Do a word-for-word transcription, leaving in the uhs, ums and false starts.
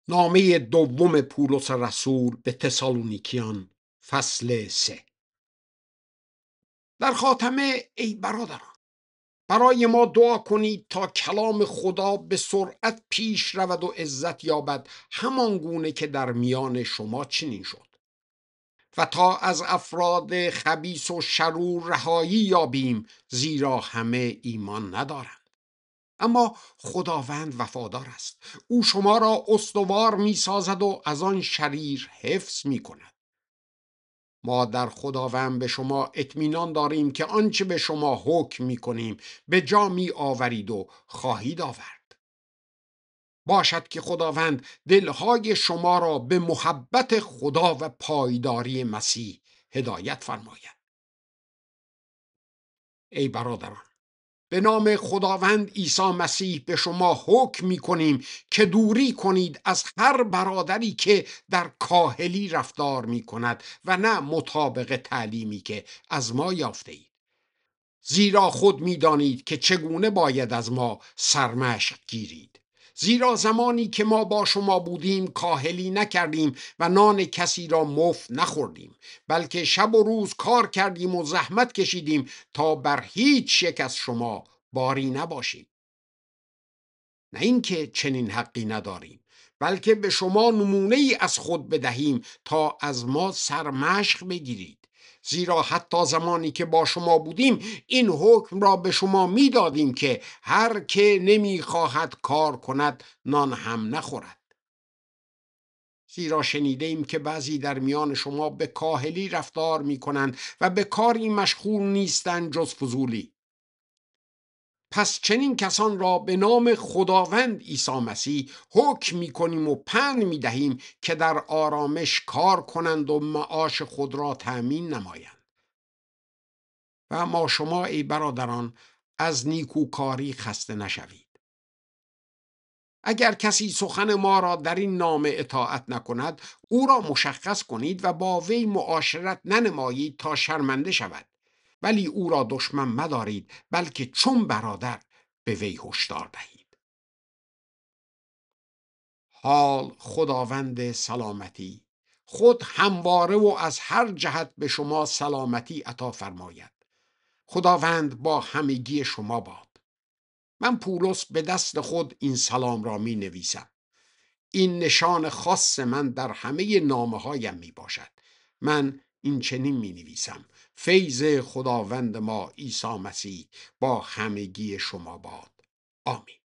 نامه دوم پولس رسول به تسالونیکیان، فصل سه. در خاتمه ای برادران، برای ما دعا کنید تا کلام خدا به سرعت پیش رود و عزت یابد، همان گونه که در میان شما چنین شد، و تا از افراد خبیث و شرور رهایی یابیم، زیرا همه ایمان ندارند. اما خداوند وفادار است، او شما را استوار می سازد و از آن شریر حفظ می کند. ما در خداوند به شما اطمینان داریم که آنچه به شما حکم می کنیم به جا می آورید و خواهید آورد. باشد که خداوند دلهای شما را به محبت خدا و پایداری مسیح هدایت فرماید. ای برادران، به نام خداوند عیسی مسیح به شما حکم می کنیم که دوری کنید از هر برادری که در کاهلی رفتار می کند و نه مطابق تعلیمی که از ما یافته اید. زیرا خود می دانید که چگونه باید از ما سرمشق گیرید. زیرا زمانی که ما با شما بودیم کاهلی نکردیم و نان کسی را مفت نخوردیم، بلکه شب و روز کار کردیم و زحمت کشیدیم تا بر هیچ یک از شما باری نباشیم. نه اینکه چنین حقی نداریم، بلکه به شما نمونه ای از خود بدهیم تا از ما سرمشق بگیرید. زیرا حتی زمانی که با شما بودیم این حکم را به شما می دادیم که هر که نمی خواهد کار کند نان هم نخورد. زیرا شنیده ایم که بعضی در میان شما به کاهلی رفتار می کنند و به کاری مشغول نیستند جز فضولی. پس چنین کسان را به نام خداوند عیسی مسیح حکم می کنیم و پند می دهیم که در آرامش کار کنند و معاش خود را تأمین نمایند. و اما شما ای برادران، از نیکوکاری خسته نشوید. اگر کسی سخن ما را در این نامه اطاعت نکند، او را مشخص کنید و با وی معاشرت ننمایید تا شرمنده شود، ولی او را دشمن مدارید، بلکه چون برادر به وی هشدار دهید. حال خداوند سلامتی خود همواره و از هر جهت به شما سلامتی عطا فرماید. خداوند با همگی شما باد. من پولس به دست خود این سلام را می نویسم. این نشان خاص من در همه نامه هایم می باشد. من این چنین می نویسم: فیض خداوند ما عیسی مسیح با همگی شما باد. آمین.